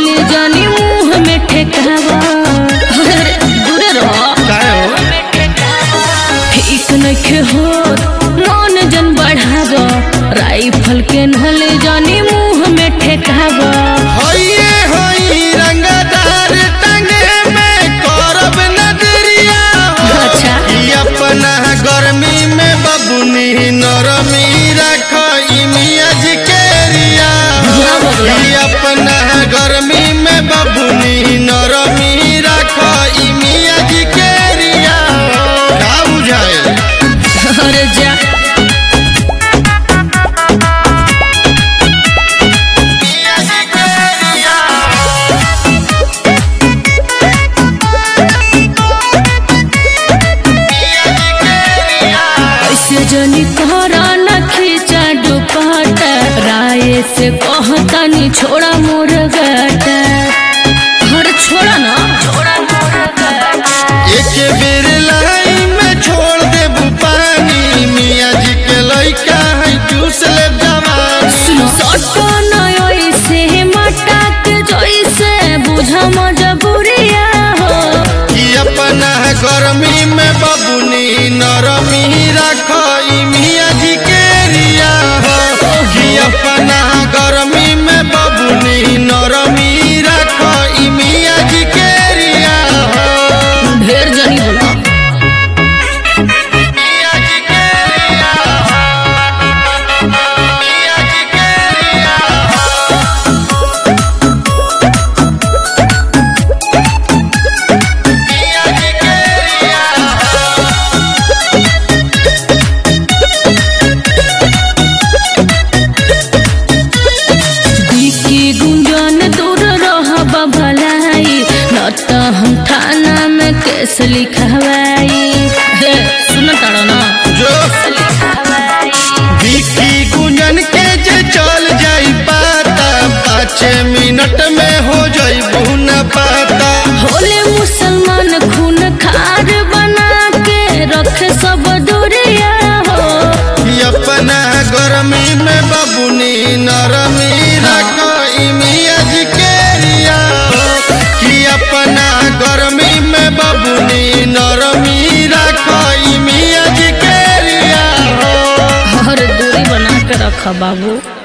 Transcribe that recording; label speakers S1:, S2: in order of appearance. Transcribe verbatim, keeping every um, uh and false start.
S1: ढोली जानी मुंह में ठेकावा दूर रहो ठीक नखे हो मन जन बढ़ावा राइफल के ढोली जानी मुंह में ठेकावा
S2: होइए होई रंगदार टंगे में करब नजरिया
S1: अच्छा
S2: अपना गर्मी में बबुनी नरमी रख मियाँ जी के रिया अपना गर्मी में बबुनी नरमी रख मियाँ जी के रिया का बुझाए
S1: अरे जा जनी तोहरा न खींचा दुपट राय से कहतानी छोड़ा मोर गट हर छोड़ा ना
S2: एक बेर लाई में छोड़ दे पानी मियाँ जी के लइका है जूस ले जवानी
S1: सटो नय से मटक जैसे बुझा मजबूरिया हो
S2: कि अपना गर्मी में बबुनी नरमी रख मियाँ जी के रिया हो कि अपना गर्मी में बबुनी नरमी रख मियाँ जी के रिया हो
S1: ढेर जनी बोला
S2: मियाँ जी के रिया हो मियाँ जी के रिया मियाँ जी के रिया
S1: की गुंजन दूर रह भलाई न तो हम थाना में केस लिखवाई सुन तारा ना
S2: जो विकी गुंजन के जे चल जाई पाता पाँच मिनट में हो जाई बुना पाता
S1: होले मुसलमान खून खार बना के रखे सब दूरिया हो
S2: कि अपना गर्मी में बबुनी नरमी रख मियाँ जी के रिया हो कि अपना गर्मी में बबुनी नरमी रख मियाँ जी के रिया हो
S1: हर दूरी बना के रखा बाबू।